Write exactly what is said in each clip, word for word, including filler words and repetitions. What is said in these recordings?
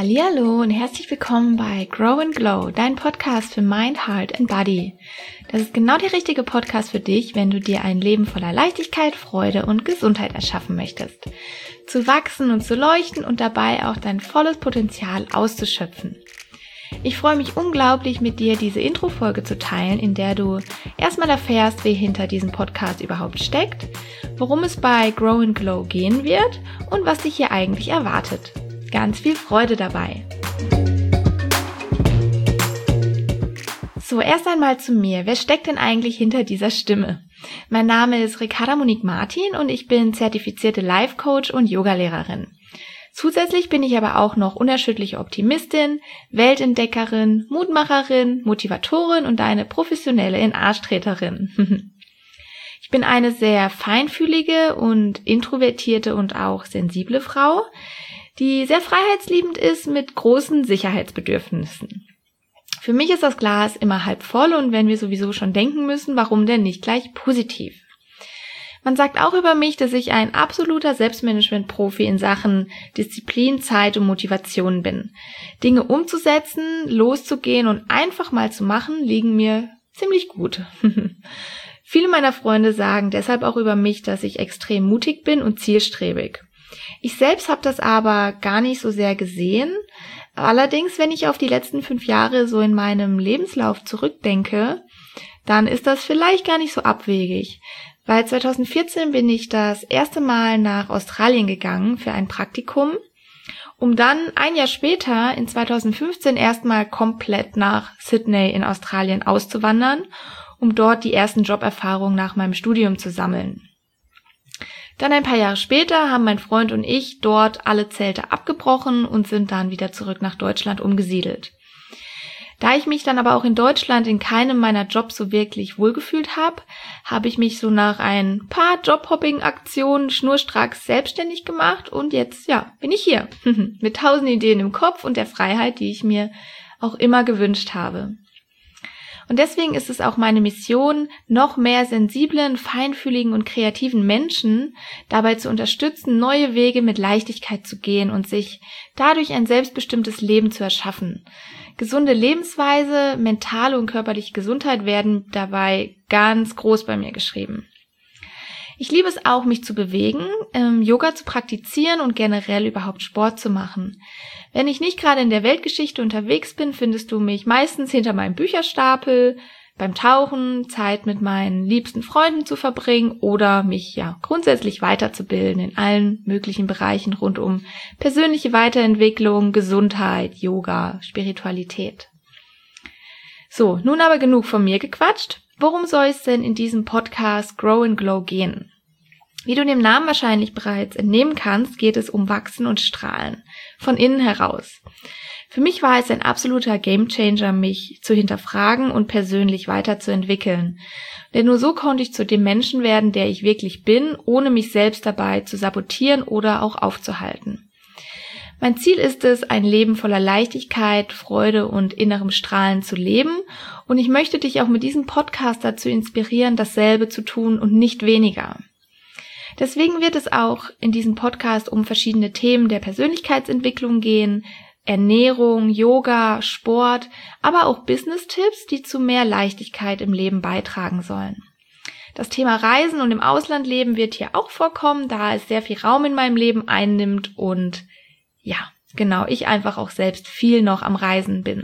Hallihallo und herzlich willkommen bei Grow and Glow, dein Podcast für Mind, Heart and Body. Das ist genau der richtige Podcast für dich, wenn du dir ein Leben voller Leichtigkeit, Freude und Gesundheit erschaffen möchtest. Zu wachsen und zu leuchten und dabei auch dein volles Potenzial auszuschöpfen. Ich freue mich unglaublich, mit dir diese Intro-Folge zu teilen, in der du erstmal erfährst, wer hinter diesem Podcast überhaupt steckt, worum es bei Grow and Glow gehen wird und was dich hier eigentlich erwartet. Ganz viel Freude dabei. So, erst einmal zu mir. Wer steckt denn eigentlich hinter dieser Stimme? Mein Name ist Ricarda Monique Martin und ich bin zertifizierte Life-Coach und Yogalehrerin. Zusätzlich bin ich aber auch noch unerschütterliche Optimistin, Weltentdeckerin, Mutmacherin, Motivatorin und eine professionelle In-Arsch-Treterin. Ich bin eine sehr feinfühlige und introvertierte und auch sensible Frau, die sehr freiheitsliebend ist mit großen Sicherheitsbedürfnissen. Für mich ist das Glas immer halb voll und wenn wir sowieso schon denken müssen, warum denn nicht gleich positiv? Man sagt auch über mich, dass ich ein absoluter Selbstmanagement-Profi in Sachen Disziplin, Zeit und Motivation bin. Dinge umzusetzen, loszugehen und einfach mal zu machen, liegen mir ziemlich gut. Viele meiner Freunde sagen deshalb auch über mich, dass ich extrem mutig bin und zielstrebig. Ich selbst habe das aber gar nicht so sehr gesehen. Allerdings, wenn ich auf die letzten fünf Jahre so in meinem Lebenslauf zurückdenke, dann ist das vielleicht gar nicht so abwegig. Weil zweitausendvierzehn bin ich das erste Mal nach Australien gegangen für ein Praktikum, um dann ein Jahr später in zweitausendfünfzehn erstmal komplett nach Sydney in Australien auszuwandern, um dort die ersten Joberfahrungen nach meinem Studium zu sammeln. Dann ein paar Jahre später haben mein Freund und ich dort alle Zelte abgebrochen und sind dann wieder zurück nach Deutschland umgesiedelt. Da ich mich dann aber auch in Deutschland in keinem meiner Jobs so wirklich wohlgefühlt habe, habe ich mich so nach ein paar Jobhopping-Aktionen schnurstracks selbstständig gemacht und jetzt, ja, bin ich hier. Mit tausend Ideen im Kopf und der Freiheit, die ich mir auch immer gewünscht habe. Und deswegen ist es auch meine Mission, noch mehr sensiblen, feinfühligen und kreativen Menschen dabei zu unterstützen, neue Wege mit Leichtigkeit zu gehen und sich dadurch ein selbstbestimmtes Leben zu erschaffen. Gesunde Lebensweise, mentale und körperliche Gesundheit werden dabei ganz groß bei mir geschrieben. Ich liebe es auch, mich zu bewegen, ähm, Yoga zu praktizieren und generell überhaupt Sport zu machen. Wenn ich nicht gerade in der Weltgeschichte unterwegs bin, findest du mich meistens hinter meinem Bücherstapel, beim Tauchen, Zeit mit meinen liebsten Freunden zu verbringen oder mich ja grundsätzlich weiterzubilden in allen möglichen Bereichen rund um persönliche Weiterentwicklung, Gesundheit, Yoga, Spiritualität. So, nun aber genug von mir gequatscht. Worum soll es denn in diesem Podcast Grow and Glow gehen? Wie du dem Namen wahrscheinlich bereits entnehmen kannst, geht es um Wachsen und Strahlen. Von innen heraus. Für mich war es ein absoluter Gamechanger, mich zu hinterfragen und persönlich weiterzuentwickeln. Denn nur so konnte ich zu dem Menschen werden, der ich wirklich bin, ohne mich selbst dabei zu sabotieren oder auch aufzuhalten. Mein Ziel ist es, ein Leben voller Leichtigkeit, Freude und innerem Strahlen zu leben und ich möchte dich auch mit diesem Podcast dazu inspirieren, dasselbe zu tun und nicht weniger. Deswegen wird es auch in diesem Podcast um verschiedene Themen der Persönlichkeitsentwicklung gehen, Ernährung, Yoga, Sport, aber auch Business-Tipps, die zu mehr Leichtigkeit im Leben beitragen sollen. Das Thema Reisen und im Ausland leben wird hier auch vorkommen, da es sehr viel Raum in meinem Leben einnimmt und ja, genau, ich einfach auch selbst viel noch am Reisen bin.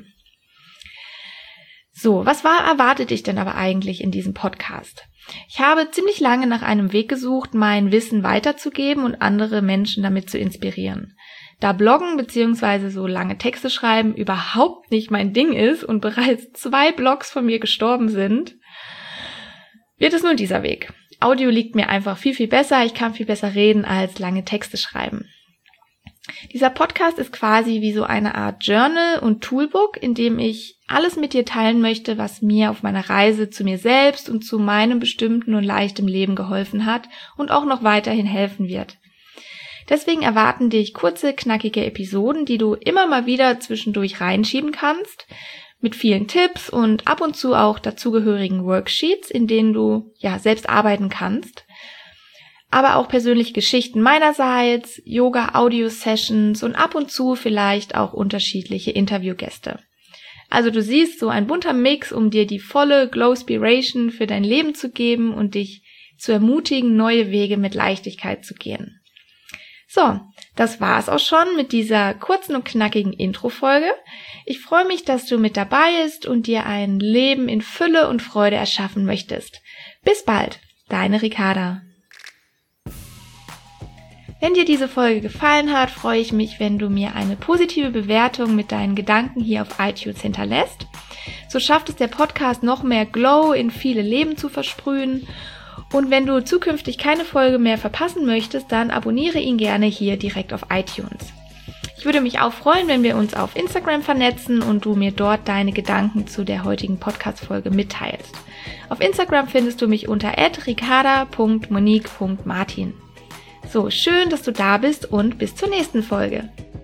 So, was war erwartet dich denn aber eigentlich in diesem Podcast? Ich habe ziemlich lange nach einem Weg gesucht, mein Wissen weiterzugeben und andere Menschen damit zu inspirieren. Da Bloggen bzw. so lange Texte schreiben überhaupt nicht mein Ding ist und bereits zwei Blogs von mir gestorben sind, wird es nun dieser Weg. Audio liegt mir einfach viel, viel besser, ich kann viel besser reden als lange Texte schreiben. Dieser Podcast ist quasi wie so eine Art Journal und Toolbook, in dem ich alles mit dir teilen möchte, was mir auf meiner Reise zu mir selbst und zu meinem bestimmten und leichtem Leben geholfen hat und auch noch weiterhin helfen wird. Deswegen erwarten dich kurze, knackige Episoden, die du immer mal wieder zwischendurch reinschieben kannst, mit vielen Tipps und ab und zu auch dazugehörigen Worksheets, in denen du ja selbst arbeiten kannst. aber auch persönliche Geschichten meinerseits, Yoga-Audio-Sessions und ab und zu vielleicht auch unterschiedliche Interviewgäste. Also du siehst, so ein bunter Mix, um dir die volle Glowspiration für dein Leben zu geben und dich zu ermutigen, neue Wege mit Leichtigkeit zu gehen. So, das war's auch schon mit dieser kurzen und knackigen Intro-Folge. Ich freue mich, dass du mit dabei bist und dir ein Leben in Fülle und Freude erschaffen möchtest. Bis bald, deine Ricarda. Wenn dir diese Folge gefallen hat, freue ich mich, wenn du mir eine positive Bewertung mit deinen Gedanken hier auf iTunes hinterlässt. So schafft es der Podcast noch mehr Glow in viele Leben zu versprühen. Und wenn du zukünftig keine Folge mehr verpassen möchtest, dann abonniere ihn gerne hier direkt auf iTunes. Ich würde mich auch freuen, wenn wir uns auf Instagram vernetzen und du mir dort deine Gedanken zu der heutigen Podcast-Folge mitteilst. Auf Instagram findest du mich unter at ricarda punkt monique punkt martin. So, schön, dass du da bist und bis zur nächsten Folge.